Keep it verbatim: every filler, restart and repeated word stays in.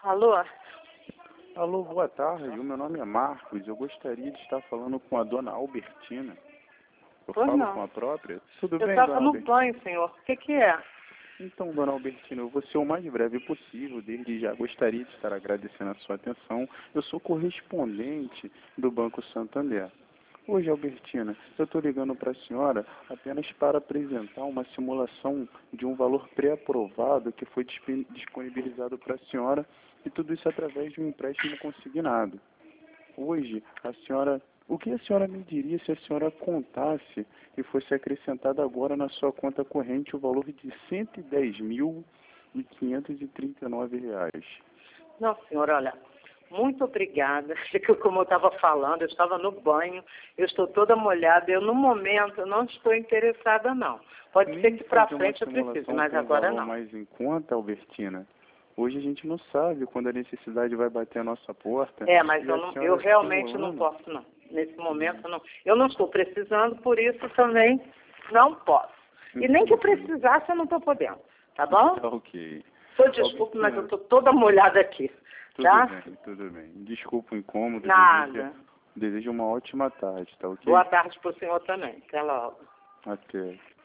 Alô? Alô, boa tarde. O meu nome é Marcos. Eu gostaria de estar falando com a dona Albertina. Eu Pois falo não. com a própria? Tudo Eu bem, estava dona no Albertina? banho, senhor. O que que é? Então, dona Albertina, eu vou ser o mais breve possível. Desde já gostaria de estar agradecendo a sua atenção. Eu sou correspondente do Banco Santander. Hoje, Albertina, eu estou ligando para a senhora apenas para apresentar uma simulação de um valor pré-aprovado que foi dispe- disponibilizado para a senhora, e tudo isso através de um empréstimo consignado. Hoje, a senhora, o que a senhora me diria se a senhora contasse e fosse acrescentado agora na sua conta corrente o valor de cento e dez mil e quinhentos e trinta e nove reais? Não, senhor, olha, muito obrigada. Que Como eu estava falando, eu estava no banho, eu estou toda molhada. Eu, no momento, não estou interessada, não. Pode ser Nem que para fazer uma frente eu precise, simulação mas com um agora valor não. mais em conta, Albertina? Hoje a gente não sabe quando a necessidade vai bater a nossa porta. É, mas E eu, a não, senhora eu realmente não simulando. posso, não. Nesse momento, não. Eu não estou precisando, por isso também não posso. E nem que eu Entendi. precisasse, eu não estou podendo. Tá bom? Tá ok. Só desculpe, mas eu Albertina, estou toda molhada aqui. tudo Tá? bem, tudo bem. Desculpa o incômodo. Nada. Desejo, desejo uma ótima tarde, tá ok? Boa tarde para o senhor também. Até logo. Até.